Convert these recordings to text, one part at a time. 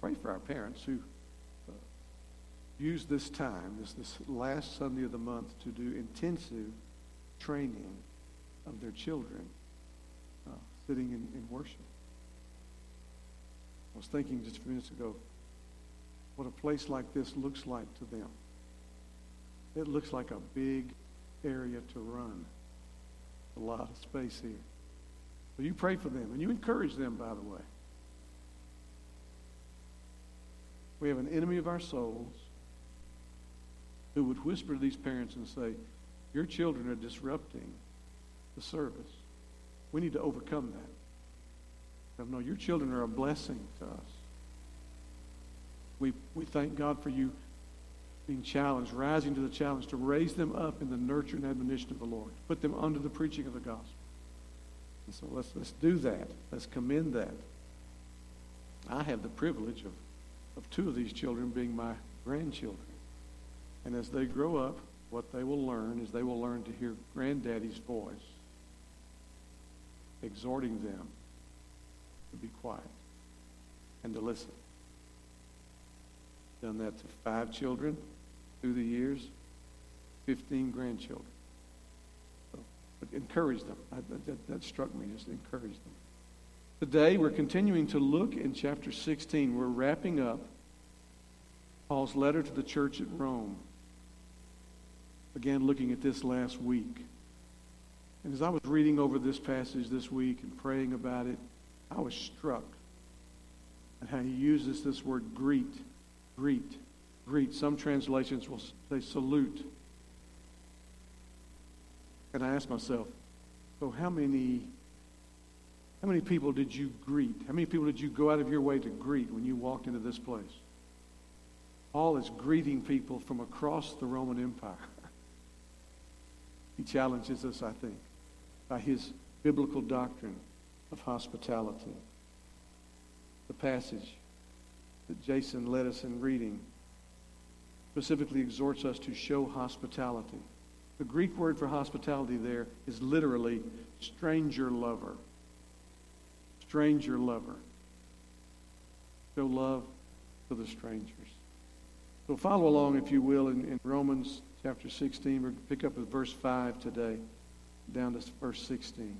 Pray for our parents who use this time, this last Sunday of the month, to do intensive training of their children sitting in worship. I was thinking just a few minutes ago what a place like this looks like to them. It looks like a big area to run. A lot of space here. So you pray for them, and you encourage them, by the way. We have an enemy of our souls who would whisper to these parents and say, your children are disrupting the service. We need to overcome that. No, your children are a blessing to us. We thank God for you being challenged, rising to the challenge to raise them up in the nurture and admonition of the Lord. Put them under the preaching of the gospel. And so let's do that. Let's commend that. I have the privilege of two of these children being my grandchildren. And as they grow up, what they will learn is they will learn to hear granddaddy's voice exhorting them to be quiet and to listen. Done that to 5 children through the years, 15 grandchildren. So, but encourage them. That struck me, just encourage them. Today we're continuing to look in chapter 16. We're wrapping up Paul's letter to the church at Rome. Began looking at this last week. And as I was reading over this passage this week and praying about it, I was struck at how he uses this word greet. Greet. Greet. Some translations will say salute. And I asked myself, so how many people did you greet? How many people did you go out of your way to greet when you walked into this place? Paul is greeting people from across the Roman Empire. He challenges us, I think, by his biblical doctrine of hospitality. The passage that Jason led us in reading specifically exhorts us to show hospitality. The Greek word for hospitality there is literally stranger lover. Stranger lover. Show love to the strangers. So follow along, if you will, in Romans chapter 16. We're going to pick up with verse 5 today, down to verse 16.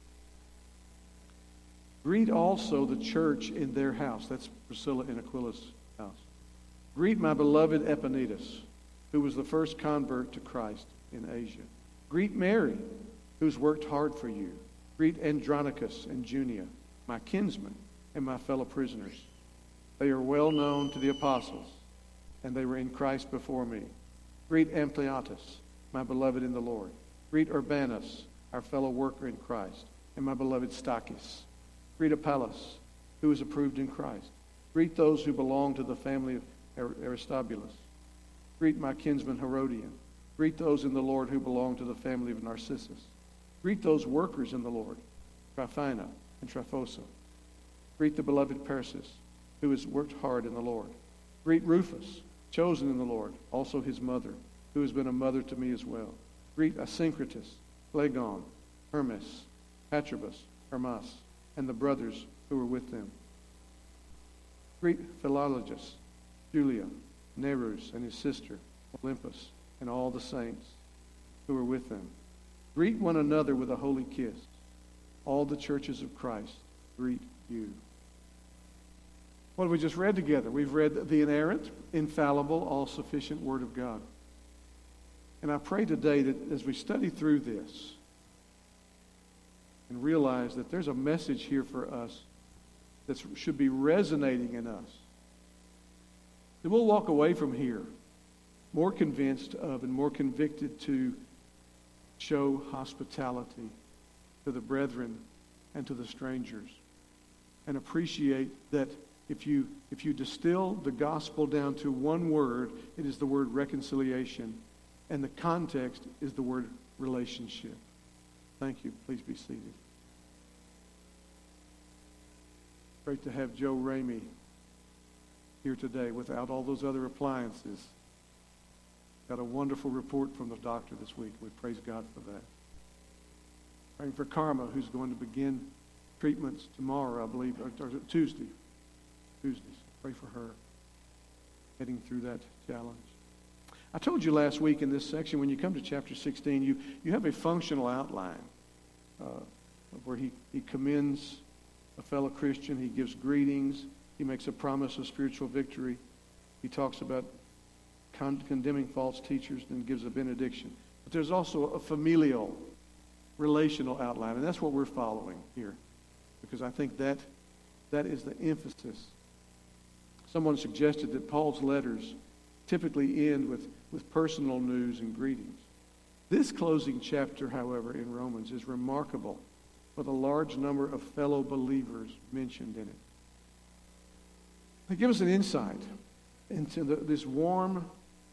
Greet also the church in their house. That's Priscilla and Aquila's house. Greet my beloved Epaenetus, who was the first convert to Christ in Asia. Greet Mary, who's worked hard for you. Greet Andronicus and Junia, my kinsmen and my fellow prisoners. They are well known to the apostles, and they were in Christ before me. Greet Ampliatus, my beloved in the Lord. Greet Urbanus, our fellow worker in Christ, and my beloved Stachys. Greet Apollos, who is approved in Christ. Greet those who belong to the family of Aristobulus. Greet my kinsman Herodian. Greet those in the Lord who belong to the family of Narcissus. Greet those workers in the Lord, Tryphina and Tryphosa. Greet the beloved Persis, who has worked hard in the Lord. Greet Rufus, chosen in the Lord, also his mother, who has been a mother to me as well. Greet Asyncritus, Phlegon, Hermes, Patrobas, Hermas, and the brothers who were with them. Greet Philologus, Julia, Nereus and his sister, Olympus, and all the saints who were with them. Greet one another with a holy kiss. All the churches of Christ greet you. What have we just read together? We've read the inerrant, infallible, all-sufficient Word of God. And I pray today that as we study through this and realize that there's a message here for us that should be resonating in us, that we'll walk away from here more convinced of and more convicted to show hospitality to the brethren and to the strangers, and appreciate that if you distill the gospel down to one word, it is the word reconciliation, and the context is the word relationship. Thank you. Please be seated. Great to have Joe Ramey here today without all those other appliances. Got a wonderful report from the doctor this week. We praise God for that. Praying for Karma, who's going to begin treatments tomorrow, I believe, or Tuesday. Pray for her heading through that challenge. I told you last week in this section, when you come to chapter 16, you have a functional outline where he commends a fellow Christian. He gives greetings. He makes a promise of spiritual victory. He talks about condemning false teachers and gives a benediction. But there's also a familial, relational outline, and that's what we're following here, because I think that is the emphasis. Someone suggested that Paul's letters typically end with personal news and greetings. This closing chapter, however, in Romans is remarkable for the large number of fellow believers mentioned in it. They give us an insight into this warm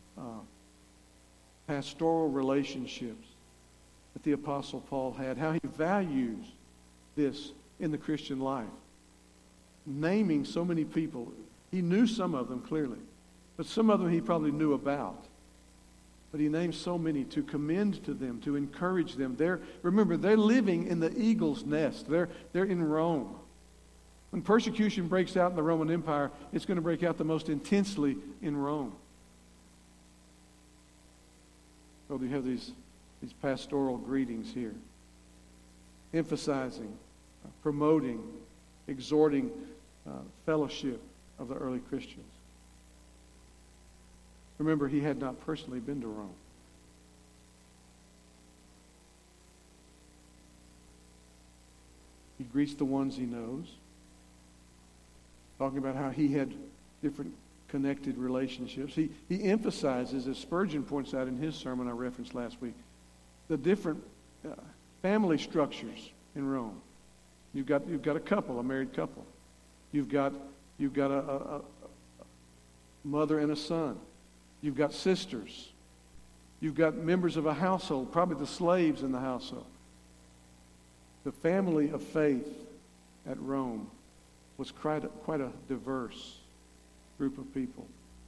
pastoral relationships that the Apostle Paul had, how he values this in the Christian life. Naming so many people. He knew some of them clearly, but some of them he probably knew about. But he names so many to commend to them, to encourage them. Remember, they're living in the eagle's nest. They're in Rome. When persecution breaks out in the Roman Empire, it's going to break out the most intensely in Rome. So we have these pastoral greetings here, emphasizing, promoting, exhorting fellowship of the early Christians. Remember, he had not personally been to Rome. He greets the ones he knows, talking about how he had different connected relationships. He emphasizes, as Spurgeon points out in his sermon I referenced last week, the different family structures in Rome. You've got a couple, a married couple. You've got a mother and a son. You've got sisters. You've got members of a household, probably the slaves in the household. The family of faith at Rome was quite a diverse group of people.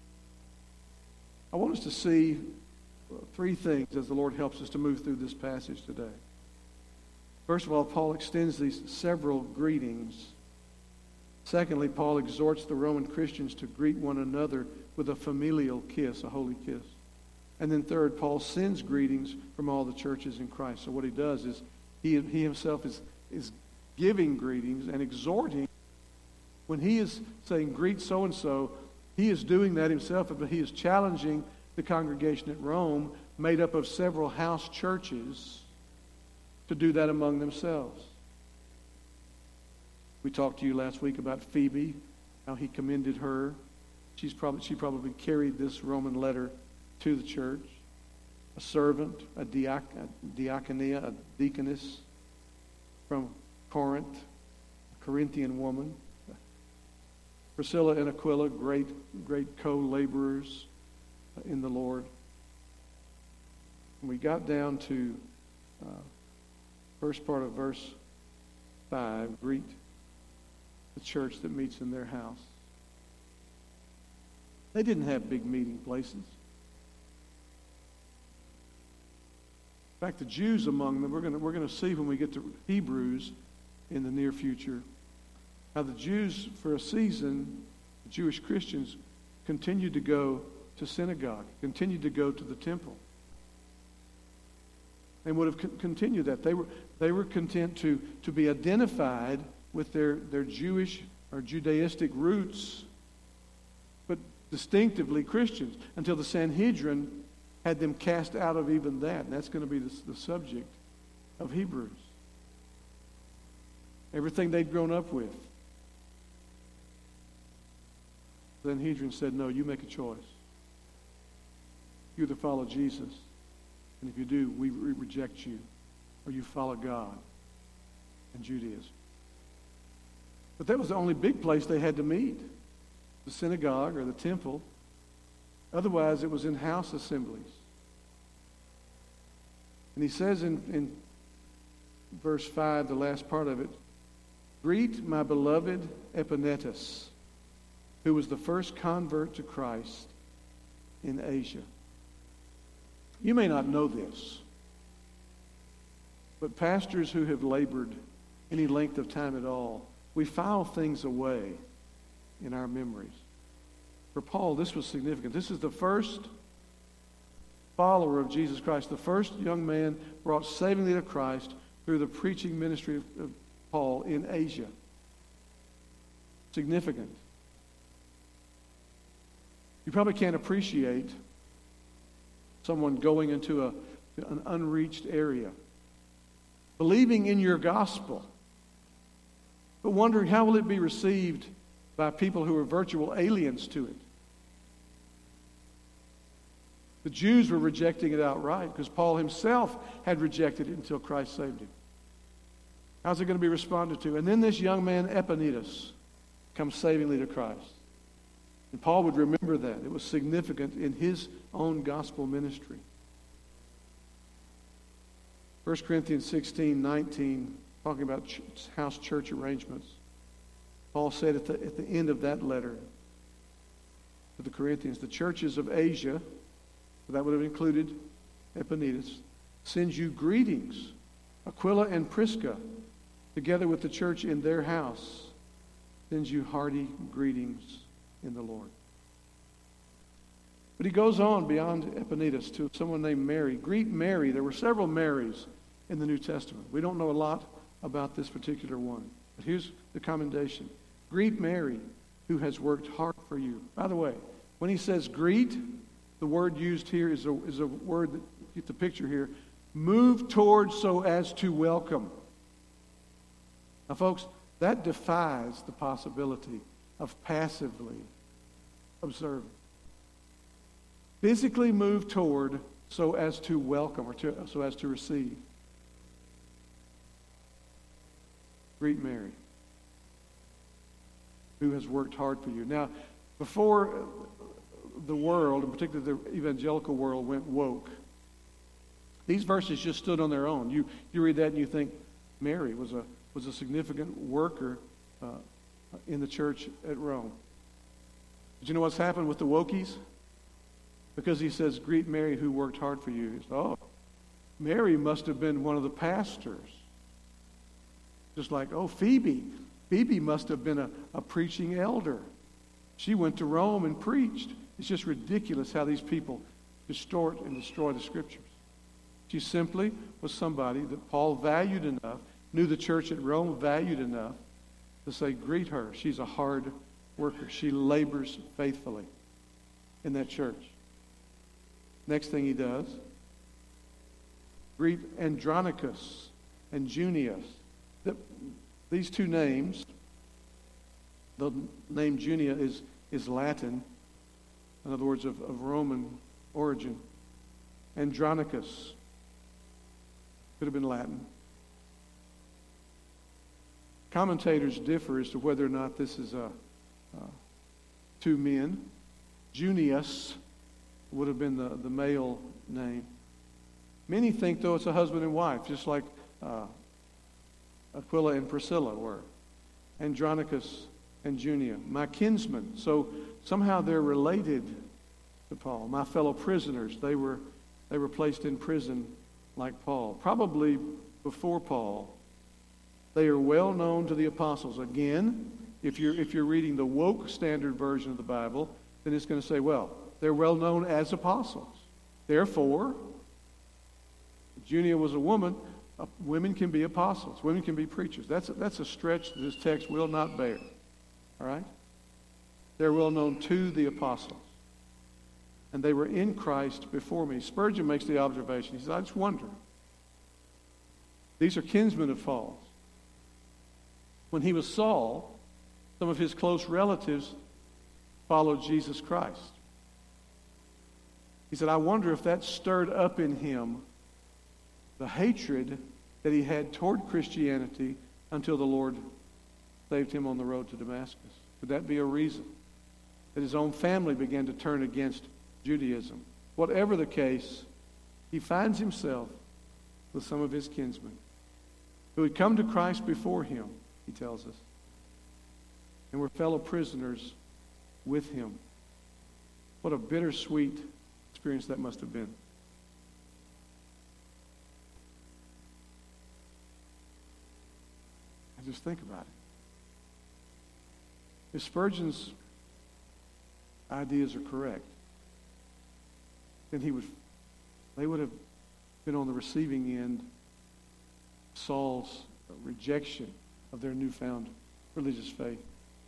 I want us to see three things as the Lord helps us to move through this passage today. First of all, Paul extends these several greetings. Secondly, Paul exhorts the Roman Christians to greet one another with a familial kiss, a holy kiss. And then third, Paul sends greetings from all the churches in Christ. So what he does is he himself is giving greetings and exhorting. When he is saying, greet so-and-so, he is doing that himself, but he is challenging the congregation at Rome, made up of several house churches, to do that among themselves. We talked to you last week about Phoebe, how he commended her. She probably carried this Roman letter to the church. A servant, a diaconia, a deaconess from Corinth, a Corinthian woman. Priscilla and Aquila, great co-laborers in the Lord. And we got down to first part of verse 5, greet the church that meets in their house. They didn't have big meeting places. In fact, the Jews among them, we're going to see when we get to Hebrews in the near future, how the Jews, for a season, the Jewish Christians, continued to go to synagogue, continued to go to the temple. And would have continued that. They were content to be identified with their Jewish or Judaistic roots, but distinctively Christians, until the Sanhedrin had them cast out of even that. And that's going to be the subject of Hebrews. Everything they'd grown up with. The Sanhedrin said, no, you make a choice. You either follow Jesus, and if you do, we reject you, or you follow God and Judaism. But that was the only big place they had to meet, the synagogue or the temple. Otherwise, it was in house assemblies. And he says in verse 5, the last part of it, greet my beloved Epaenetus, who was the first convert to Christ in Asia. You may not know this, but pastors who have labored any length of time at all, we file things away in our memories. for Paul, this was significant. This is the first follower of Jesus Christ, the first young man brought savingly to Christ through the preaching ministry of Paul in Asia. Significant. You probably can't appreciate someone going into an unreached area, believing in your gospel, but wondering how will it be received by people who are virtual aliens to it. The Jews were rejecting it outright because Paul himself had rejected it until Christ saved him. How's it going to be responded to? And then this young man, Epaenetus, comes savingly to Christ. And Paul would remember that. It was significant in his own gospel ministry. 1 Corinthians 16:19, talking about house church arrangements. Paul said at the end of that letter to the Corinthians, the churches of Asia, that would have included Epaenetus, sends you greetings. Aquila and Prisca, together with the church in their house, sends you hearty greetings in the Lord. But he goes on beyond Epaenetus to someone named Mary. Greet Mary. There were several Marys in the New Testament. We don't know a lot about this particular one. But here's the commendation. Greet Mary, who has worked hard for you. By the way, when he says greet, the word used here is a word that, get the picture here, move towards so as to welcome. Now, folks, that defies the possibility of passively observing. Physically move toward so as to welcome or so as to receive. Greet Mary, who has worked hard for you. Now, before the world, and particularly the evangelical world, went woke, these verses just stood on their own. You read that and you think Mary was a significant worker in the church at Rome. Did you know what's happened with the wokies? Because he says, greet Mary who worked hard for you. Oh, Mary must have been one of the pastors. Just like, oh, Phoebe. Phoebe must have been a preaching elder. She went to Rome and preached. It's just ridiculous how these people distort and destroy the Scriptures. She simply was somebody that Paul valued enough, knew the church at Rome valued enough to say, greet her. She's a hard worker. She labors faithfully in that church. Next thing he does, greet Andronicus and Junius. These two names, the name Junia is Latin, in other words, of Roman origin. Andronicus could have been Latin. Commentators differ as to whether or not this is two men. Junius would have been the male name. Many think, though, it's a husband and wife, just like Aquila and Priscilla were. Andronicus and Junia, my kinsmen. So somehow they're related to Paul. My fellow prisoners, they were placed in prison like Paul. Probably before Paul. They are well known to the apostles. Again, if you're reading the woke standard version of the Bible, then it's going to say, well, they're well known as apostles. Therefore, Junia was a woman. Women can be apostles. Women can be preachers. That's a stretch that this text will not bear. All right? They're well known to the apostles. And they were in Christ before me. Spurgeon makes the observation. He says, I just wonder. These are kinsmen of Paul's. When he was Saul, some of his close relatives followed Jesus Christ. He said, I wonder if that stirred up in him the hatred that he had toward Christianity until the Lord saved him on the road to Damascus. Would that be a reason that his own family began to turn against Judaism? Whatever the case, he finds himself with some of his kinsmen who had come to Christ before him, he tells us, and were fellow prisoners with him. What a bittersweet experience that must have been. Just think about it. If Spurgeon's ideas are correct, then they would have been on the receiving end of Saul's rejection of their newfound religious faith.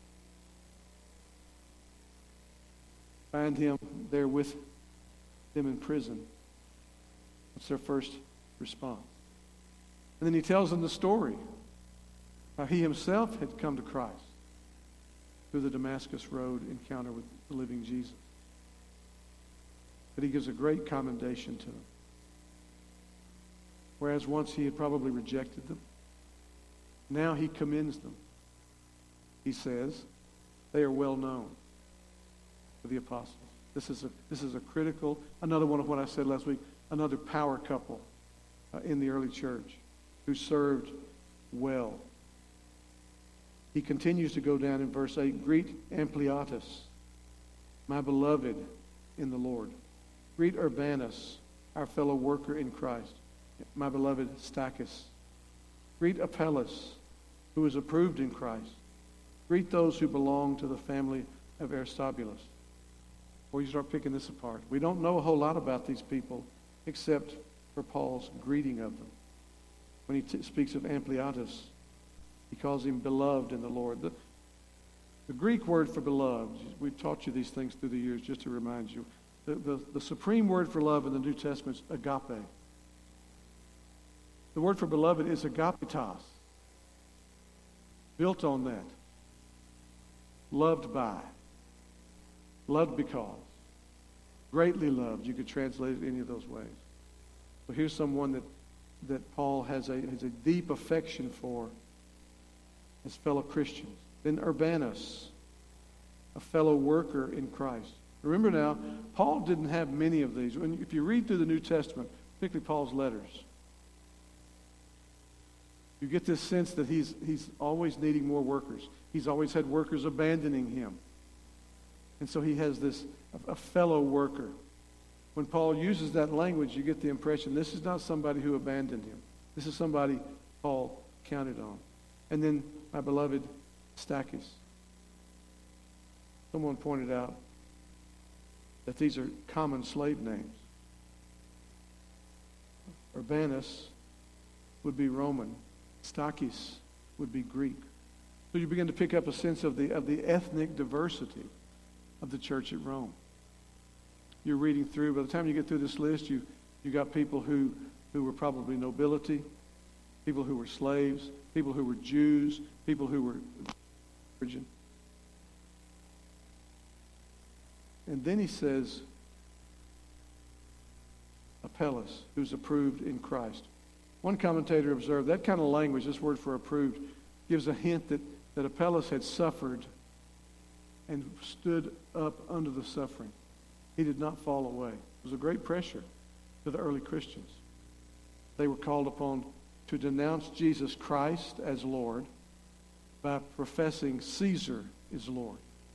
Find him there with them in prison. That's their first response. And then he tells them the story, how he himself had come to Christ through the Damascus Road encounter with the living Jesus. But he gives a great commendation to them. Whereas once he had probably rejected them, now he commends them. He says, they are well known to the apostles. This is a critical, another one of what I said last week, another power couple in the early church who served well. He continues to go down in verse 8, greet Ampliatus, my beloved in the Lord. Greet Urbanus, our fellow worker in Christ, my beloved Stachys. Greet Apelles, who is approved in Christ. Greet those who belong to the family of Aristobulus. Before you start picking this apart, we don't know a whole lot about these people except for Paul's greeting of them. When he speaks of Ampliatus, he calls him beloved in the Lord. The Greek word for beloved, we've taught you these things through the years just to remind you. The supreme word for love in the New Testament is agape. The word for beloved is agapitos. Built on that. Loved by. Loved because. Greatly loved. You could translate it any of those ways. So here's someone that Paul has a deep affection for as fellow Christians. Then Urbanus, a fellow worker in Christ. Remember now, Paul didn't have many of these. If you read through the New Testament, particularly Paul's letters, you get this sense that he's always needing more workers. He's always had workers abandoning him. And so he has a fellow worker. When Paul uses that language, you get the impression this is not somebody who abandoned him. This is somebody Paul counted on. And then my beloved Stachys. Someone pointed out that these are common slave names. Urbanus would be Roman. Stachys would be Greek. So you begin to pick up a sense of the ethnic diversity of the church at Rome. You're reading through, by the time you get through this list, you got people who were probably nobility, people who were slaves, people who were Jews, people who were virgin. And then he says, Apelles, who's approved in Christ. One commentator observed that kind of language, this word for approved, gives a hint that Apelles had suffered and stood up under the suffering. He did not fall away. It was a great pressure to the early Christians. They were called upon to denounce Jesus Christ as Lord by professing Caesar is Lord.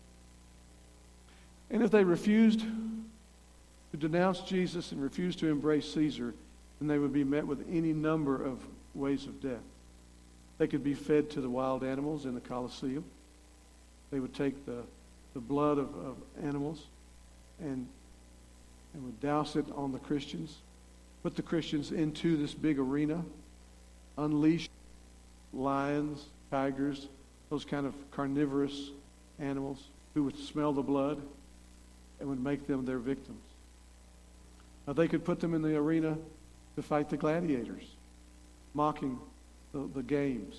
And if they refused to denounce Jesus and refused to embrace Caesar, then they would be met with any number of ways of death. They could be fed to the wild animals in the Colosseum. They would take the blood of animals and would douse it on the Christians, put the Christians into this big arena, unleash lions, tigers, those kind of carnivorous animals who would smell the blood and would make them their victims. Now they could put them in the arena to fight the gladiators, mocking the games.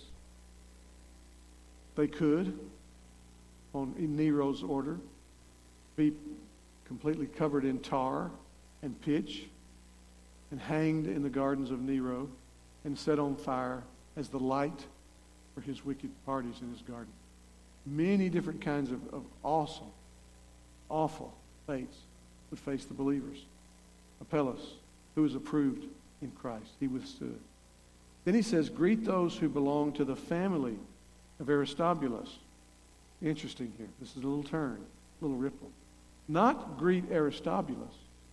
They could, in Nero's order, be completely covered in tar and pitch and hanged in the gardens of Nero and set on fire as the light for his wicked parties in his garden. Many different kinds of awesome, awful fates would face the believers. Apelles, who was approved in Christ, he withstood. Then he says, greet those who belong to the family of Aristobulus. Interesting here. This is a little turn, a little ripple. Not greet Aristobulus.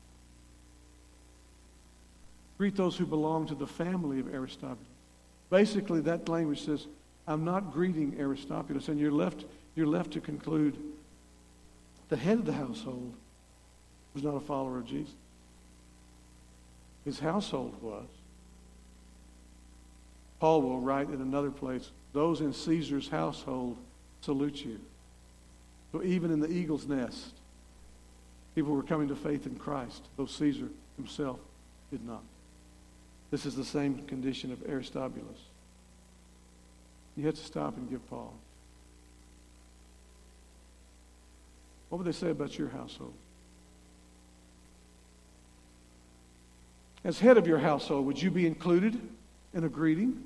Greet those who belong to the family of Aristobulus. Basically, that language says, I'm not greeting Aristobulus. And you're left to conclude, The head of the household was not a follower of Jesus. His household was. Paul will write in another place, those in Caesar's household salute you. So even in the eagle's nest, people were coming to faith in Christ, though Caesar himself did not. This is the same condition of Aristobulus. You had to stop and give Paul. What would they say about your household? As head of your household, would you be included in a greeting?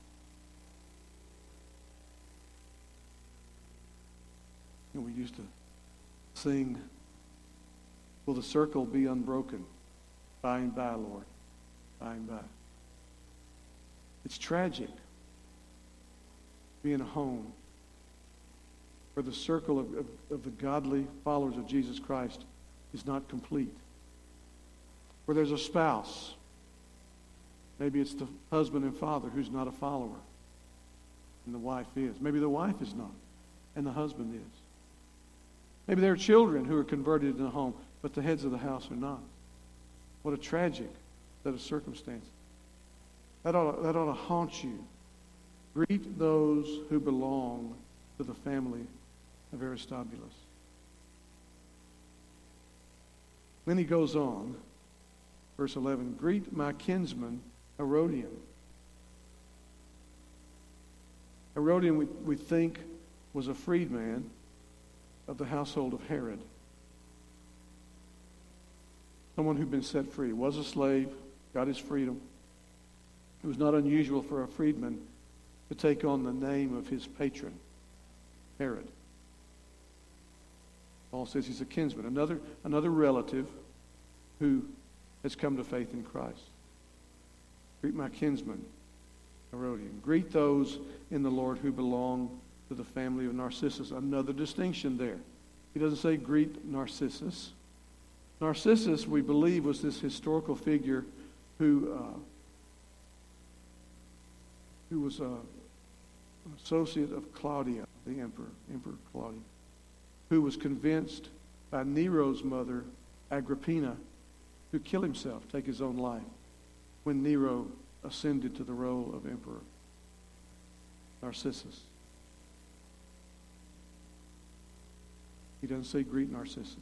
And we used to sing, will the circle be unbroken? By and by, Lord. By and by. It's tragic being in a home where the circle of the godly followers of Jesus Christ is not complete. Where there's a spouse. Maybe it's the husband and father who's not a follower, and the wife is. Maybe the wife is not, and the husband is. Maybe there are children who are converted in the home, but the heads of the house are not. What a tragic set of circumstances. That ought to haunt you. Greet those who belong to the family of Aristobulus. Then he goes on, verse 11, greet my kinsman Herodian. Herodian, we think, was a freedman of the household of Herod. Someone who'd been set free. Was a slave, got his freedom. It was not unusual for a freedman to take on the name of his patron, Herod. Paul says he's a kinsman, another relative who has come to faith in Christ. Greet my kinsman, Herodian. Greet those in the Lord who belong to the family of Narcissus. Another distinction there. He doesn't say greet Narcissus. Narcissus, we believe, was this historical figure who was an associate of Claudia, the Emperor Claudia, who was convinced by Nero's mother, Agrippina, to kill himself, take his own life, when Nero ascended to the role of emperor. Narcissus. He doesn't say greet Narcissus.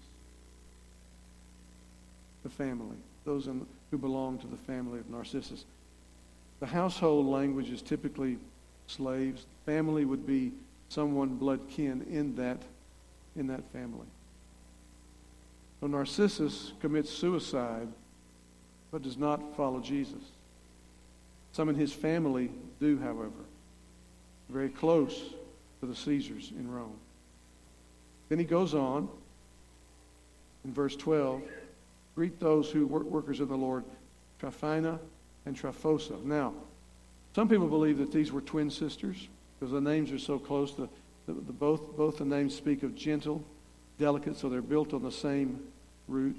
The family, those who belong to the family of Narcissus. The household language is typically slaves. Family would be someone blood kin in that family. So Narcissus commits suicide, but does not follow Jesus. Some in his family do, however. Very close to the Caesars in Rome. Then he goes on in verse 12. Greet those who workers of the Lord, Tryphina and Tryphosa. Now, some people believe that these were twin sisters because the names are so close. Both the names speak of gentle, delicate, so they're built on the same root.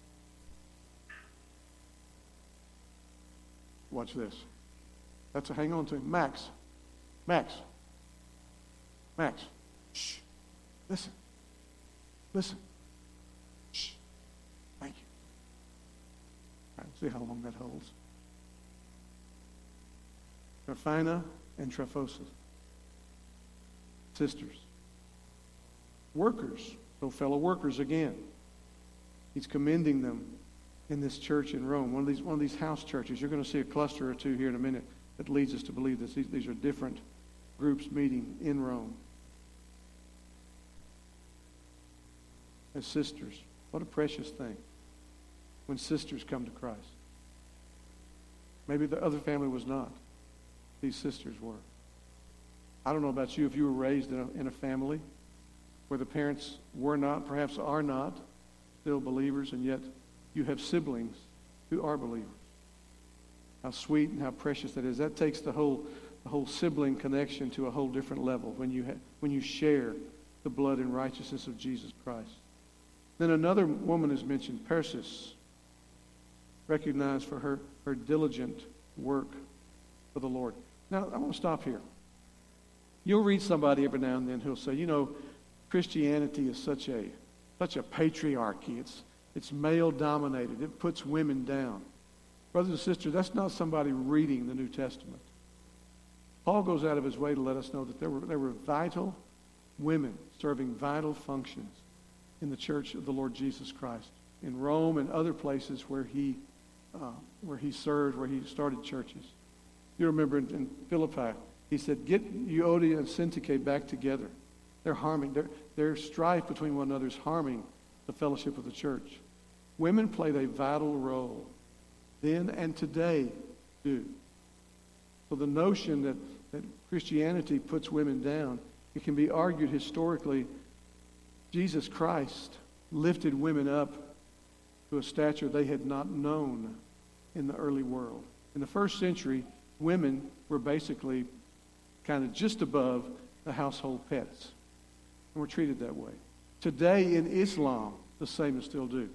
Watch this. Hang on to him. Max. Shh. Listen. Shh. Thank you. All right, see how long that holds. Tryphina and Tryphosa. Sisters. Workers. So fellow workers again. He's commending them in this church in Rome. One of these house churches. You're going to see a cluster or two here in a minute that leads us to believe that these are different groups meeting in Rome. As sisters. What a precious thing when sisters come to Christ. Maybe the other family was not. These sisters were. I don't know about you, if you were raised in a family where the parents were not, perhaps are not, still believers, and yet you have siblings who are believers. How sweet and how precious that is. That takes the whole sibling connection to a whole different level when you share the blood and righteousness of Jesus Christ. Then another woman is mentioned, Persis, recognized for her diligent work for the Lord. Now, I want to stop here. You'll read somebody every now and then who'll say, Christianity is such a such a patriarchy. It's male-dominated. It puts women down. Brothers and sisters, that's not somebody reading the New Testament. Paul goes out of his way to let us know that there were vital women serving vital functions in the church of the Lord Jesus Christ, in Rome and other places where he served, where he started churches. You remember in Philippi, he said, "Get Euodia and Syntyche back together. They're harming. Their strife between one another is harming the fellowship of the church." Women played a vital role then and today do. So the notion that Christianity puts women down, it can be argued historically, Jesus Christ lifted women up to a stature they had not known in the early world. In the first century, women were basically kind of just above the household pets, and were treated that way. Today in Islam, the same is still due.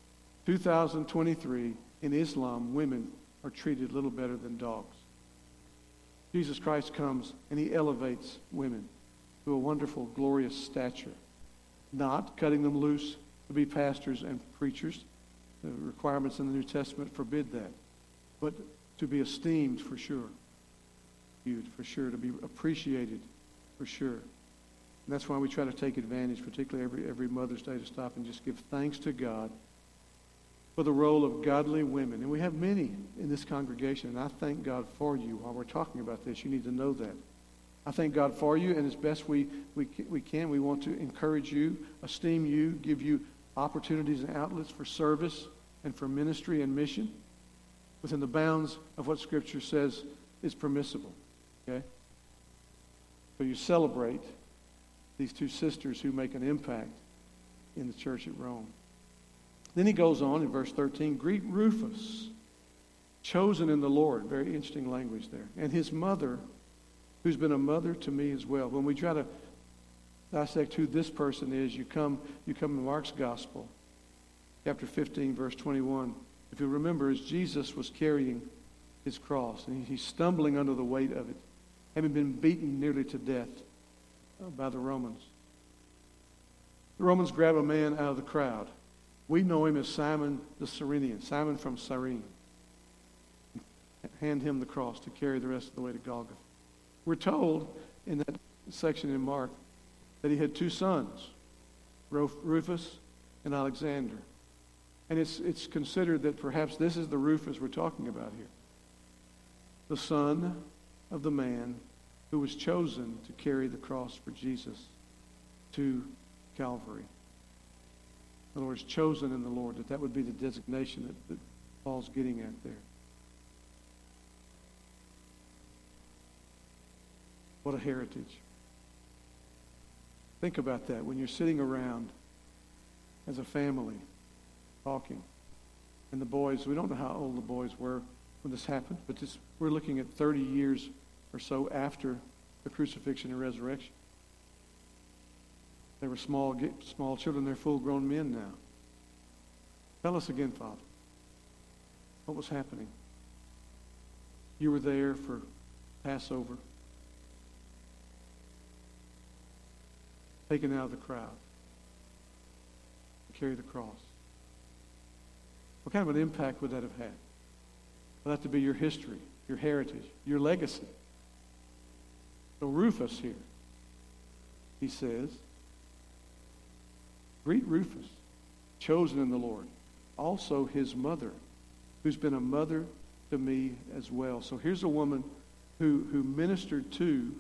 2023, in Islam, women are treated a little better than dogs. Jesus Christ comes and he elevates women to a wonderful, glorious stature, not cutting them loose to be pastors and preachers. The requirements in the New Testament forbid that. But to be esteemed for sure. Viewed for sure. To be appreciated for sure. And that's why we try to take advantage, particularly every Mother's Day, to stop and just give thanks to God for the role of godly women. And we have many in this congregation, and I thank God for you. While we're talking about this, you need to know that. I thank God for you, and as best we can, we want to encourage you, esteem you, give you opportunities and outlets for service and for ministry and mission within the bounds of what Scripture says is permissible. Okay? So you celebrate these two sisters who make an impact in the church at Rome. Then he goes on in verse 13, "Greet Rufus, chosen in the Lord." Very interesting language there. "And his mother, who's been a mother to me as well." When we try to dissect who this person is, you come to Mark's Gospel, chapter 15, verse 21. If you remember, as Jesus was carrying his cross, and he's stumbling under the weight of it, having been beaten nearly to death by the Romans. The Romans grab a man out of the crowd. We know him as Simon the Cyrenian, Simon from Cyrene. Hand him the cross to carry the rest of the way to Golgotha. We're told in that section in Mark that he had two sons, Rufus and Alexander. And it's considered that perhaps this is the Rufus we're talking about here. The son of the man who was chosen to carry the cross for Jesus to Calvary. In other words, chosen in the Lord, that would be the designation that Paul's getting at there. What a heritage. Think about that when you're sitting around as a family talking. And the boys, we don't know how old the boys were when this happened, but we're looking at 30 years or so after the crucifixion and resurrection. They were small children. They're full-grown men now. Tell us again, Father, what was happening? You were there for Passover, taken out of the crowd to carry the cross. What kind of an impact would that have had? Would that to be your history, your heritage, your legacy? So Rufus here, he says, "Greet Rufus, chosen in the Lord, also his mother, who's been a mother to me as well." So here's a woman who ministered to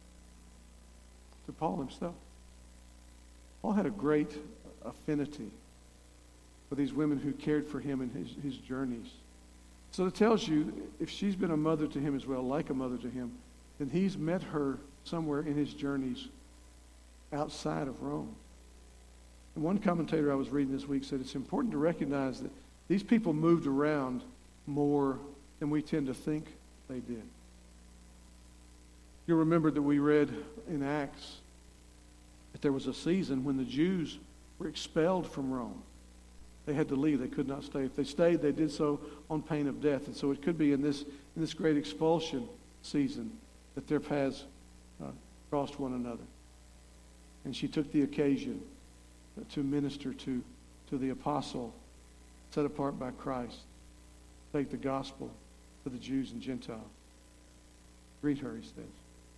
Paul himself. Paul had a great affinity for these women who cared for him in his journeys. So it tells you, if she's been a mother to him as well, like a mother to him, then he's met her somewhere in his journeys outside of Rome. And one commentator I was reading this week said it's important to recognize that these people moved around more than we tend to think they did. You'll remember that we read in Acts that there was a season when the Jews were expelled from Rome. They had to leave. They could not stay. If they stayed, they did so on pain of death. And so it could be in this great expulsion season that their paths crossed one another. And she took the occasion to minister to the apostle set apart by Christ. Take the gospel to the Jews and Gentiles. Greet her, he says.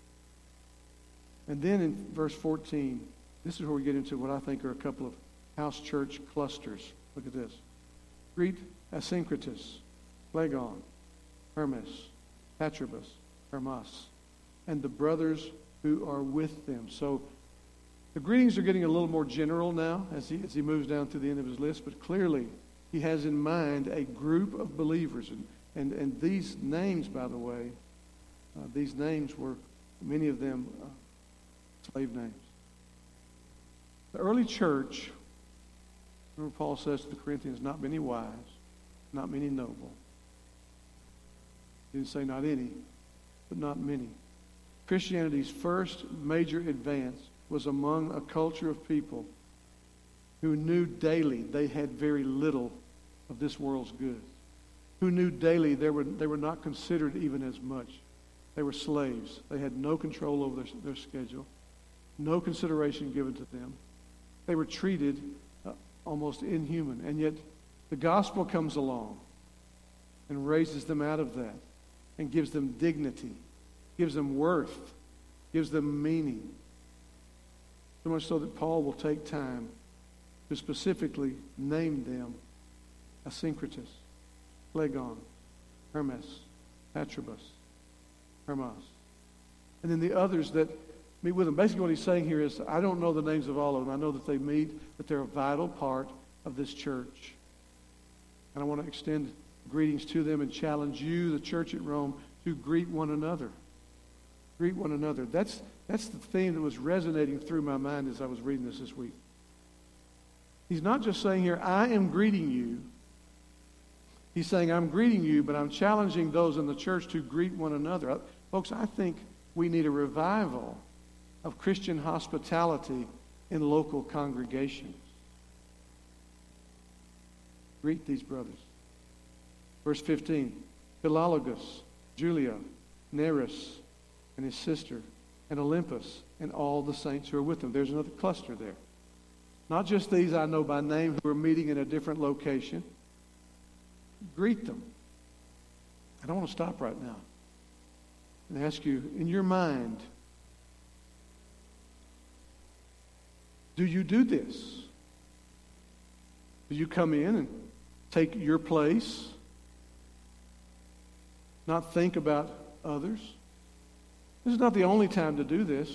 And then in verse 14, this is where we get into what I think are a couple of house church clusters. Look at this. Greet Asyncritus, Phlegon, Hermes, Patrobas, Hermas, and the brothers who are with them. So the greetings are getting a little more general now as he moves down to the end of his list, but clearly he has in mind a group of believers. And these names, by the way, these names were, many of them, slave names. The early church, remember Paul says to the Corinthians, not many wise, not many noble. He didn't say not any, but not many. Christianity's first major advance was among a culture of people who knew daily they had very little of this world's goods, who knew daily they were not considered even as much. They were slaves. They had no control over their schedule, no consideration given to them. They were treated almost inhuman. And yet the gospel comes along and raises them out of that and gives them dignity, gives them worth, gives them meaning. So much so that Paul will take time to specifically name them Asyncritus, Phlegon, Hermes, Patrobas, Hermas. And then the others that meet with them. Basically what he's saying here is, I don't know the names of all of them. I know that they meet, that they're a vital part of this church. And I want to extend greetings to them and challenge you, the church at Rome, to greet one another. Greet one another. That's the theme that was resonating through my mind as I was reading this week. He's not just saying here, I am greeting you. He's saying, I'm greeting you, but I'm challenging those in the church to greet one another. Folks, I think we need a revival of Christian hospitality in local congregations. Greet these brothers. Verse 15, Philologus, Julia, Nereus, and his sister, and Olympus, and all the saints who are with them. There's another cluster there. Not just these I know by name who are meeting in a different location. Greet them. I don't want to stop right now and ask you, in your mind, do you do this? Do you come in and take your place? Not think about others? This is not the only time to do this.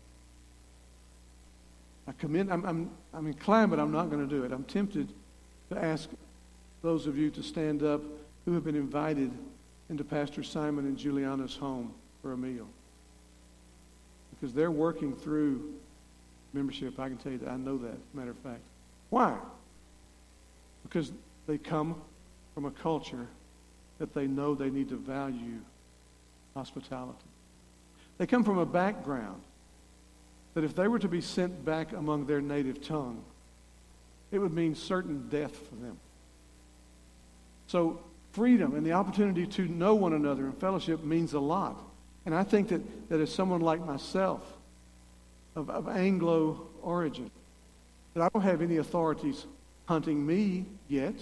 I come in, I'm inclined, but I'm not going to do it. I'm tempted to ask those of you to stand up who have been invited into Pastor Simon and Juliana's home for a meal. Because they're working through membership. I can tell you that. I know that, as a matter of fact. Why? Because they come from a culture that they know they need to value hospitality. They come from a background that if they were to be sent back among their native tongue, it would mean certain death for them. So freedom and the opportunity to know one another in fellowship means a lot. And I think that as someone like myself, of Anglo origin, that I don't have any authorities hunting me yet.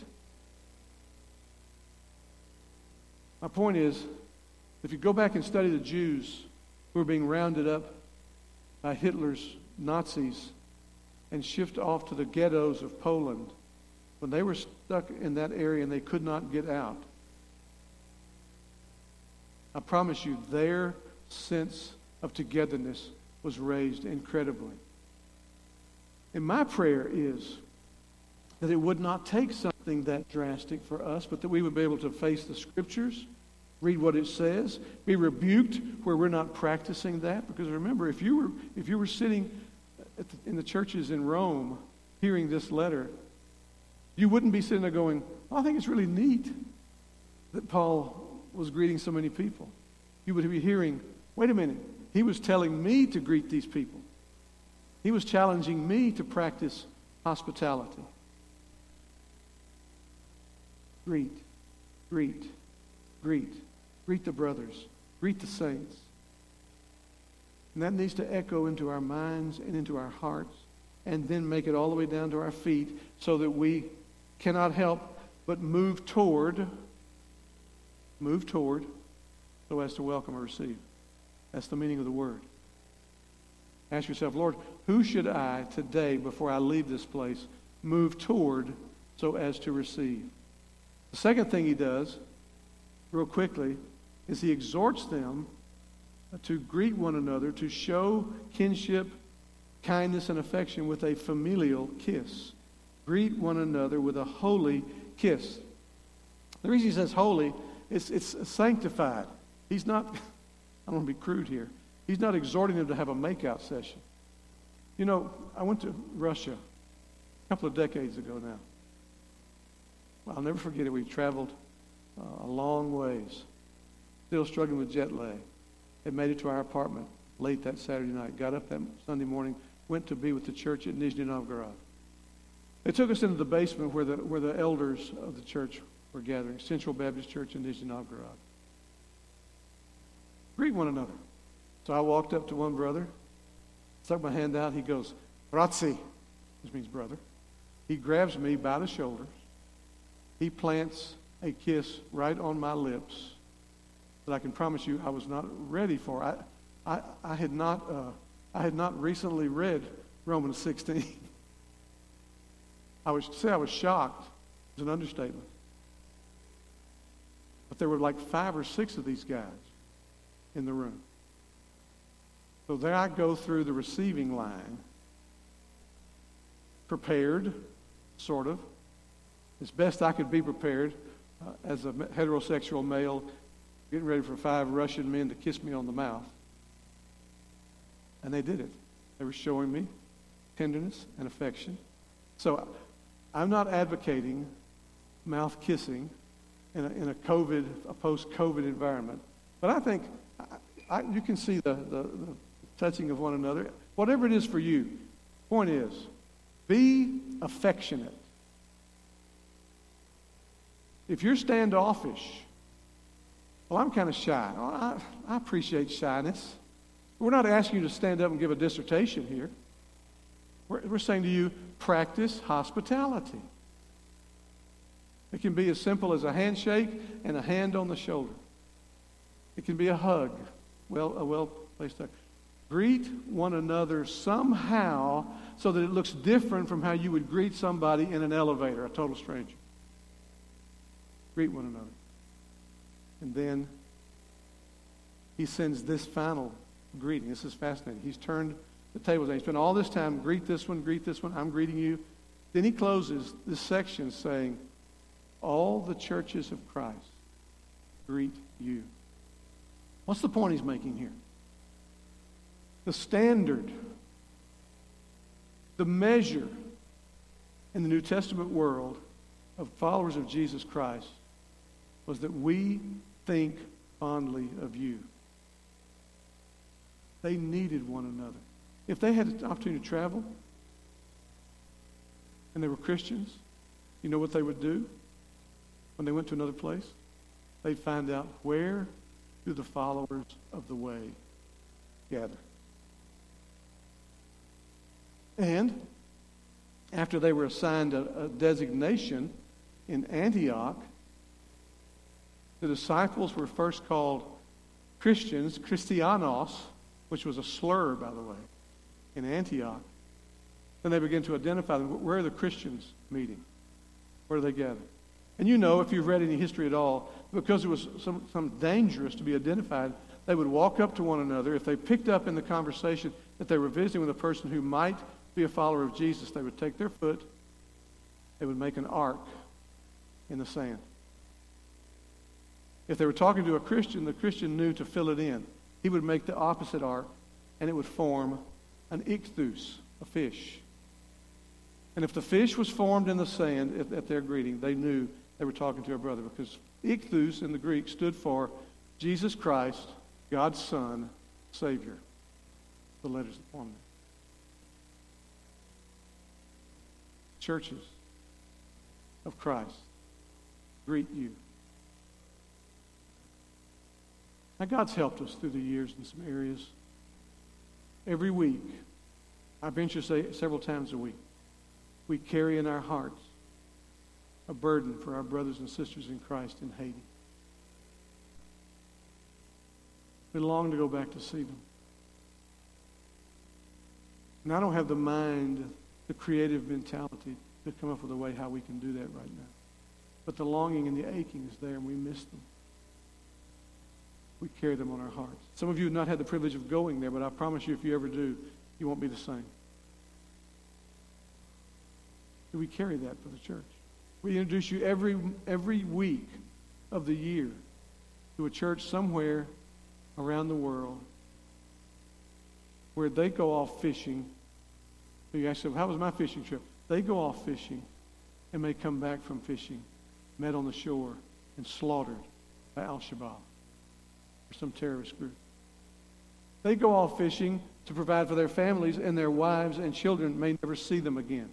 My point is, if you go back and study the Jews who were being rounded up by Hitler's Nazis and shipped off to the ghettos of Poland, when they were stuck in that area and they could not get out, I promise you, their sense of togetherness was raised incredibly. And my prayer is that it would not take something that drastic for us, but that we would be able to face the Scriptures, read what it says, be rebuked where we're not practicing that. Because remember, if you were sitting in the churches in Rome hearing this letter, you wouldn't be sitting there going, I think it's really neat that Paul was greeting so many people. You would be hearing, wait a minute, he was telling me to greet these people. He was challenging me to practice hospitality. Greet, greet, greet. Greet the brothers. Greet the saints. And that needs to echo into our minds and into our hearts and then make it all the way down to our feet so that we cannot help but move toward so as to welcome or receive. That's the meaning of the word. Ask yourself, Lord, who should I today, before I leave this place, move toward so as to receive? The second thing he does, real quickly, is he exhorts them to greet one another, to show kinship, kindness, and affection with a familial kiss. Greet one another with a holy kiss. The reason he says holy, it's sanctified. He's not, I don't want to be crude here, he's not exhorting them to have a makeout session. You know, I went to Russia a couple of decades ago now. I'll never forget it. We traveled a long ways, still struggling with jet lag. Had made it to our apartment late that Saturday night. Got up that Sunday morning, went to be with the church at Nizhny Novgorod. They took us into the basement where the elders of the church were gathering, Central Baptist Church in Nizhny Novgorod. Greet one another. So I walked up to one brother, stuck my hand out. He goes, "Bratzi," which means brother. He grabs me by the shoulders. He plants a kiss right on my lips that I can promise you I was not ready for. I had not recently read Romans 16. I was shocked. It's an understatement. But there were like 5 or 6 of these guys in the room. So there I go through the receiving line, prepared, sort of, as best I could be prepared as a heterosexual male, getting ready for 5 Russian men to kiss me on the mouth. And they did it. They were showing me tenderness and affection. So I'm not advocating mouth kissing in a post-COVID environment. But I think you can see the touching of one another. Whatever it is for you, point is, be affectionate. If you're standoffish, well, I'm kind of shy. Well, I appreciate shyness. We're not asking you to stand up and give a dissertation here. We're saying to you, practice hospitality. It can be as simple as a handshake and a hand on the shoulder. It can be a hug, a well-placed hug. Greet one another somehow so that it looks different from how you would greet somebody in an elevator, a total stranger. Greet one another. And then he sends this final greeting. This is fascinating. He's turned the tables. He spent all this time, greet this one, I'm greeting you. Then he closes this section saying, all the churches of Christ greet you. What's the point he's making here? The standard, the measure in the New Testament world of followers of Jesus Christ was that we think fondly of you. They needed one another. If they had the opportunity to travel and they were Christians, you know what they would do when they went to another place? They'd find out, where do the followers of the way gather? And after they were assigned a designation in Antioch, the disciples were first called Christians, Christianos, which was a slur, by the way, in Antioch. Then they began to identify them. Where are the Christians meeting? Where do they gather? And you know, if you've read any history at all, because it was some dangerous to be identified, they would walk up to one another. If they picked up in the conversation that they were visiting with a person who might be a follower of Jesus, they would take their foot, they would make an arc in the sand. If they were talking to a Christian, the Christian knew to fill it in. He would make the opposite arc, and it would form an ichthus, a fish. And if the fish was formed in the sand at their greeting, they knew they were talking to a brother, because ichthus in the Greek stood for Jesus Christ, God's Son, Savior. The letters that form it. Churches of Christ greet you. Now, God's helped us through the years in some areas. Every week, I venture to say several times a week, we carry in our hearts a burden for our brothers and sisters in Christ in Haiti. We long to go back to see them. And I don't have the mind, the creative mentality to come up with a way how we can do that right now. But the longing and the aching is there, and we miss them. We carry them on our hearts. Some of you have not had the privilege of going there, but I promise you, if you ever do, you won't be the same. Do we carry that for the church? We introduce you every week of the year to a church somewhere around the world where they go off fishing. So you ask them, how was my fishing trip? They go off fishing and may come back from fishing, met on the shore and slaughtered by Al-Shabaab or some terrorist group. They go off fishing to provide for their families, and their wives and children may never see them again.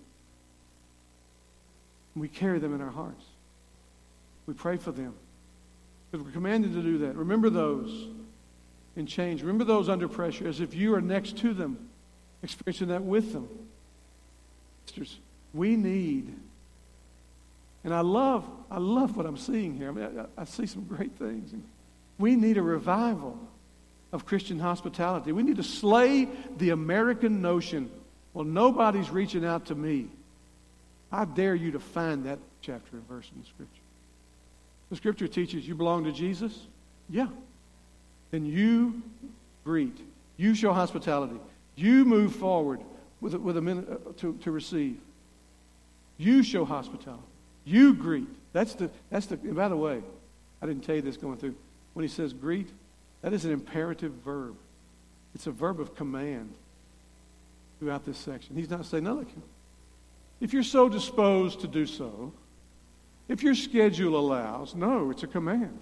We carry them in our hearts. We pray for them because we're commanded to do that. Remember those in change. Remember those under pressure as if you are next to them, experiencing that with them. Sisters, we need, and I love what I'm seeing here. I mean, I see some great things. We need a revival of Christian hospitality. We need to slay the American notion, well, nobody's reaching out to me. I dare you to find that chapter and verse in the Scripture. The Scripture teaches you belong to Jesus? Yeah. Then you greet. You show hospitality. You move forward with a minute to receive. You show hospitality. You greet. That's the. By the way, I didn't tell you this going through. When he says greet, that is an imperative verb. It's a verb of command throughout this section. He's not saying, no, look, if you're so disposed to do so, if your schedule allows, no, it's a command.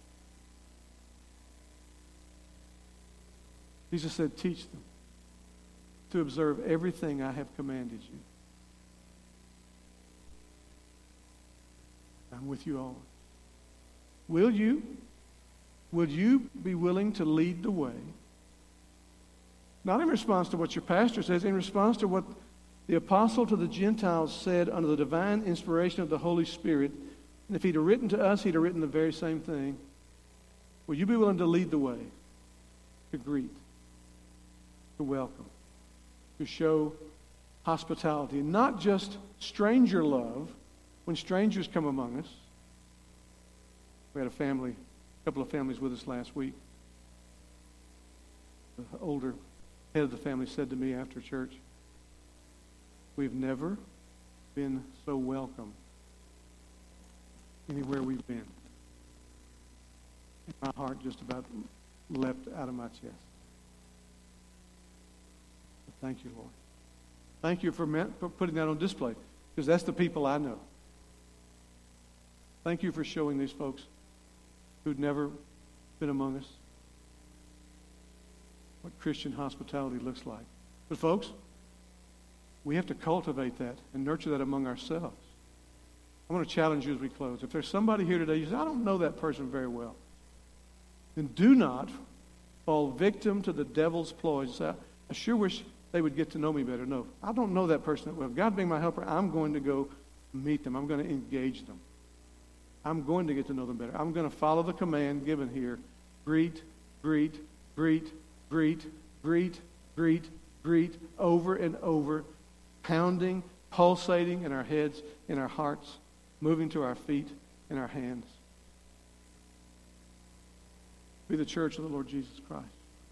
Jesus said, teach them to observe everything I have commanded you. I'm with you always. Will you be willing to lead the way? Not in response to what your pastor says, in response to what the apostle to the Gentiles said under the divine inspiration of the Holy Spirit. And if he'd have written to us, he'd have written the very same thing. Will you be willing to lead the way, to greet, to welcome, to show hospitality, and not just stranger love when strangers come among us? We had a couple of families with us last week. The older head of the family said to me after church, we've never been so welcome anywhere we've been. And my heart just about leapt out of my chest. But thank you, Lord. Thank you for putting that on display, because that's the people I know. Thank you for showing these folks who'd never been among us what Christian hospitality looks like. But folks, we have to cultivate that and nurture that among ourselves. I want to challenge you as we close. If there's somebody here today, you say, I don't know that person very well, then do not fall victim to the devil's ploys. Say, I sure wish they would get to know me better. No, I don't know that person that well. God being my helper, I'm going to go meet them. I'm going to engage them. I'm going to get to know them better. I'm going to follow the command given here. Greet, greet, greet, greet, greet, greet, greet, over and over, pounding, pulsating in our heads, in our hearts, moving to our feet, in our hands. Be the church of the Lord Jesus Christ.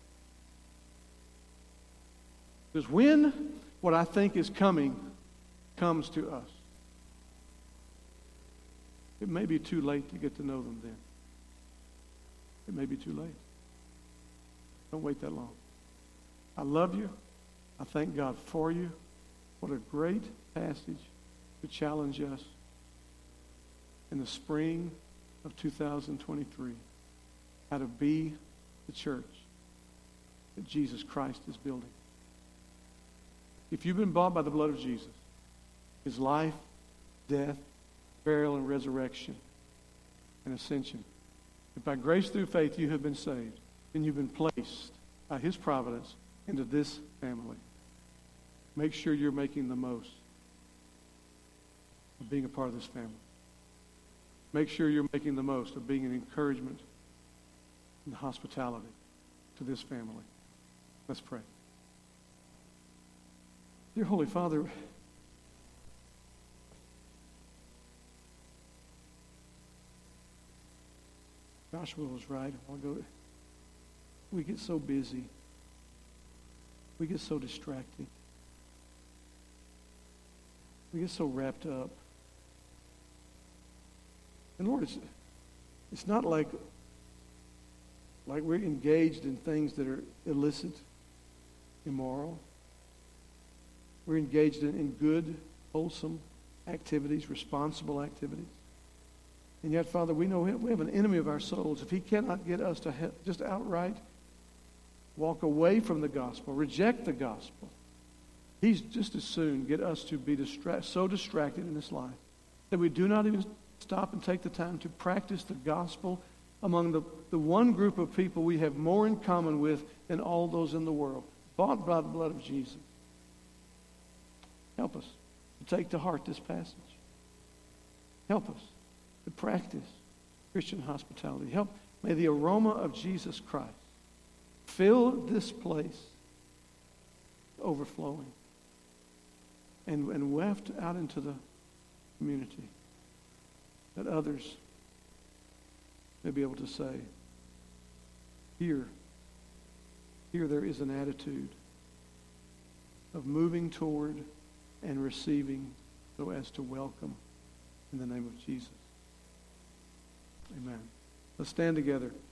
Because when what I think is coming comes to us, it may be too late to get to know them then. It may be too late. Don't wait that long. I love you. I thank God for you. What a great passage to challenge us in the spring of 2023. How to be the church that Jesus Christ is building. If you've been bought by the blood of Jesus, his life, death, burial, and resurrection, and ascension, if by grace through faith you have been saved, then you've been placed by his providence into this family. Make sure you're making the most of being a part of this family. Make sure you're making the most of being an encouragement and hospitality to this family. Let's pray. Dear Holy Father, Joshua was right a while ago. We get so busy. We get so distracted. We get so wrapped up. And Lord, it's not like we're engaged in things that are illicit, immoral. We're engaged in good, wholesome activities, responsible activities. And yet, Father, we know we have an enemy of our souls. If he cannot get us to just outright walk away from the gospel, reject the gospel, he's just as soon get us to be so distracted in this life that we do not even stop and take the time to practice the gospel among the one group of people we have more in common with than all those in the world, bought by the blood of Jesus. Help us to take to heart this passage. Help us to practice Christian hospitality. May the aroma of Jesus Christ fill this place overflowing and waft out into the community, that others may be able to say, here there is an attitude of moving toward and receiving so as to welcome in the name of Jesus. Amen. Let's stand together.